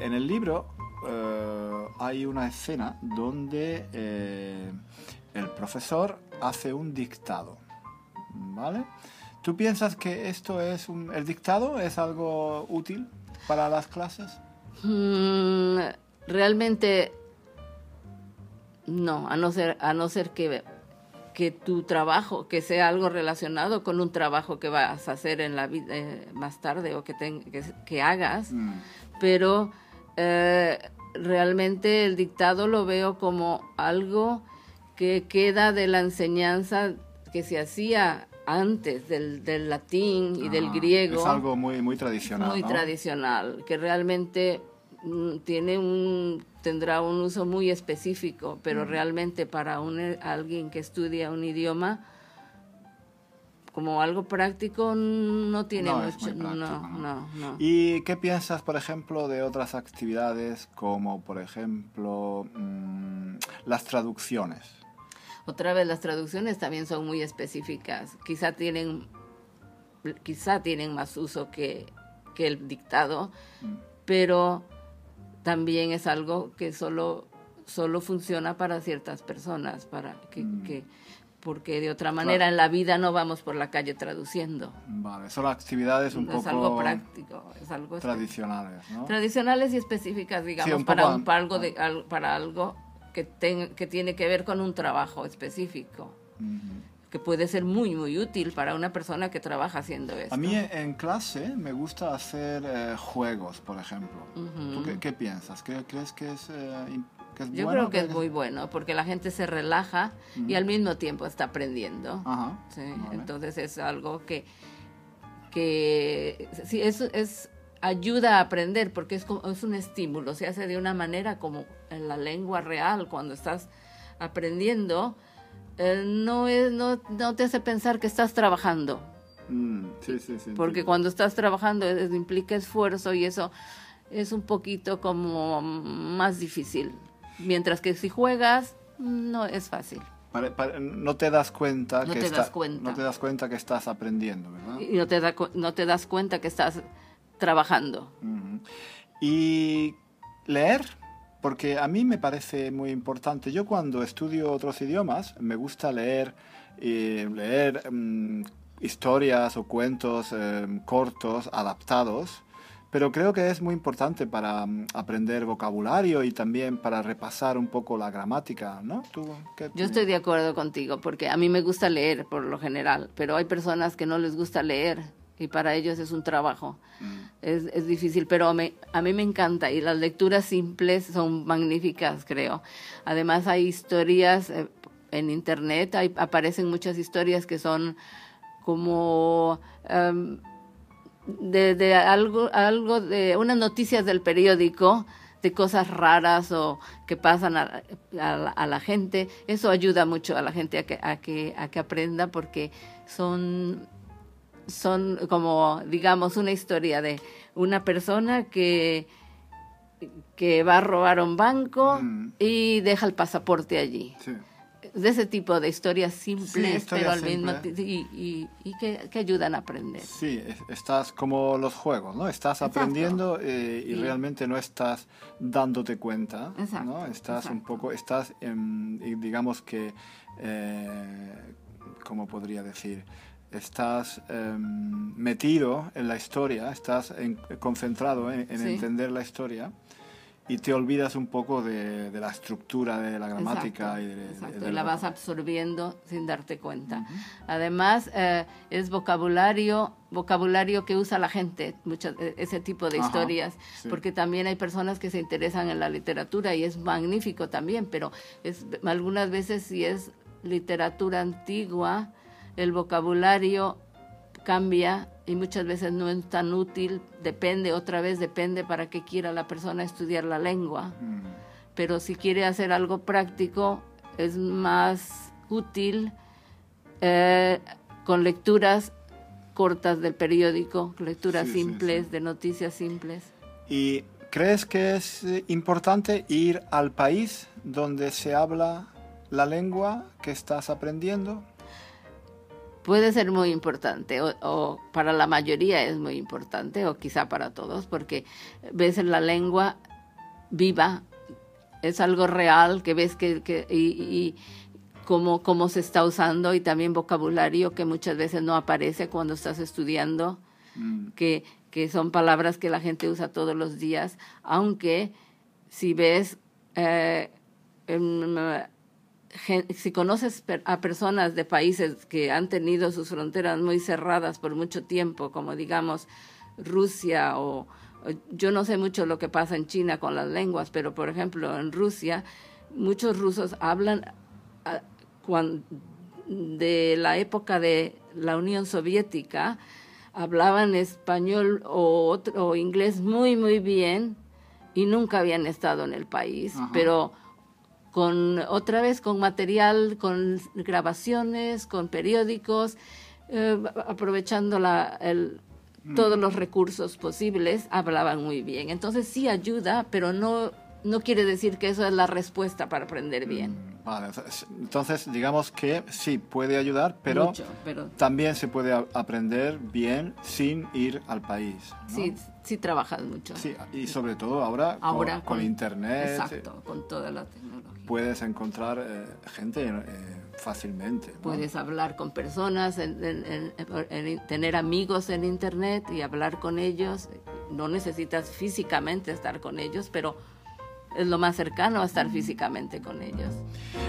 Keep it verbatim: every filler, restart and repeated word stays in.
en el libro eh, hay una escena donde eh, el profesor hace un dictado, ¿vale? ¿Tú piensas que esto es un, el dictado es algo útil para las clases? Mm, realmente no, a no ser, a no ser que, que tu trabajo, que sea algo relacionado con un trabajo que vas a hacer en la vida eh, más tarde o que, ten, que, que hagas, mm. pero eh, realmente el dictado lo veo como algo que queda de la enseñanza que se hacía antes del, del latín y ah, del griego. Es algo muy, muy tradicional, Muy ¿no? tradicional, que realmente mm, tiene un, tendrá un uso muy específico, pero mm. realmente para un, alguien que estudia un idioma, como algo práctico, no tiene no mucho. Es muy práctico, no, ¿no? No, no. ¿Y qué piensas, por ejemplo, de otras actividades como, por ejemplo, mmm, las traducciones? Otra vez, las traducciones también son muy específicas. Quizá tienen, quizá tienen más uso que, que el dictado, mm. pero también es algo que solo, solo funciona para ciertas personas, para que, mm. que, porque de otra manera claro. en la vida no vamos por la calle traduciendo. Vale, son actividades un es poco... Es algo práctico, es algo... Tradicionales, ¿no? Tradicionales y específicas, digamos, sí, un para, un, para algo... De, al, para algo Que, ten, que tiene que ver con un trabajo específico, uh-huh. que puede ser muy, muy útil para una persona que trabaja haciendo esto. A mí en clase me gusta hacer eh, juegos, por ejemplo. Uh-huh. ¿Tú qué, qué piensas? ¿Qué, ¿Crees que es, eh, que es Yo bueno? creo que es muy bueno, porque la gente se relaja uh-huh. y al mismo tiempo está aprendiendo. Uh-huh. ¿Sí? Vale. Entonces es algo que, que sí, es... es ayuda a aprender porque es, como, es un estímulo, se hace de una manera como en la lengua real cuando estás aprendiendo, eh, no, es, no, no te hace pensar que estás trabajando. Mm, sí, sí, sí, porque entiendo. Cuando estás trabajando es, implica esfuerzo y eso es un poquito como más difícil, mientras que si juegas no es fácil. Para, para, no te das cuenta no que te está, das cuenta. no te das cuenta que estás aprendiendo, ¿verdad? Y no te, da, no te das cuenta que estás trabajando. Uh-huh. Y leer, porque a mí me parece muy importante. Yo cuando estudio otros idiomas me gusta leer, eh, leer um, historias o cuentos um, cortos, adaptados, pero creo que es muy importante para um, aprender vocabulario y también para repasar un poco la gramática, ¿no? ¿Tú, qué Yo estoy de acuerdo contigo, porque a mí me gusta leer por lo general, pero hay personas que no les gusta leer y para ellos es un trabajo. Mm. Es, es difícil, pero me, a mí me encanta y las lecturas simples son magníficas, creo. Además hay historias eh, en internet, hay, aparecen muchas historias que son como um, de, de algo, algo de unas noticias del periódico, de cosas raras o que pasan a, a, a la gente. Eso ayuda mucho a la gente a que, a que, a que aprenda porque son... son como, digamos, una historia de una persona que, que va a robar un banco mm. y deja el pasaporte allí. Sí. De ese tipo de historias simples, sí, historias pero al simple. mismo tiempo, y, y, y que, que ayudan a aprender. Sí, estás como los juegos, ¿no? Estás Exacto. aprendiendo eh, y sí. realmente no estás dándote cuenta, Exacto. ¿no? Estás Exacto. un poco, estás, en, digamos que, eh, ¿cómo podría decir? Estás eh, metido en la historia, estás en, concentrado en, en sí. entender la historia y te olvidas un poco de, de la estructura de la gramática. Exacto, y de, exacto. de, de la lo... vas absorbiendo sin darte cuenta. Uh-huh. Además, eh, es vocabulario vocabulario que usa la gente, muchas, ese tipo de Ajá, historias, sí. porque también hay personas que se interesan en la literatura y es magnífico también, pero es, algunas veces si es literatura antigua, el vocabulario cambia y muchas veces no es tan útil, depende, otra vez depende para qué quiera la persona estudiar la lengua. Mm. Pero si quiere hacer algo práctico, es más útil eh, con lecturas cortas del periódico, lecturas sí, simples, sí, sí. de noticias simples. ¿Y crees que es importante ir al país donde se habla la lengua que estás aprendiendo? Puede ser muy importante, o, o para la mayoría es muy importante, o quizá para todos, porque ves en la lengua viva, es algo real que ves que, que y, y cómo, cómo se está usando, y también vocabulario que muchas veces no aparece cuando estás estudiando, mm. que, que son palabras que la gente usa todos los días, aunque si ves, eh, en, si conoces a personas de países que han tenido sus fronteras muy cerradas por mucho tiempo, como digamos Rusia, o, o yo no sé mucho lo que pasa en China con las lenguas, pero por ejemplo en Rusia muchos rusos hablan a, cuando, de la época de la Unión Soviética, hablaban español o, otro, o inglés muy muy bien y nunca habían estado en el país. Ajá. Pero con otra vez con material, con grabaciones, con periódicos, eh, aprovechando la, el, mm. todos los recursos posibles, hablaban muy bien. Entonces sí ayuda, pero no, no quiere decir que eso es la respuesta para aprender bien. Mm, vale, entonces digamos que sí puede ayudar, pero, Mucho, pero también se puede a- aprender bien sin ir al país, ¿no? Sí, sí trabajas mucho. Sí, y sobre todo ahora, ahora con, con, con internet. Exacto, con toda la tecnología. Puedes encontrar eh, gente eh, fácilmente, ¿no? Puedes hablar con personas, en, en, en, en, tener amigos en internet y hablar con ellos. No necesitas físicamente estar con ellos, pero es lo más cercano a estar físicamente con ellos.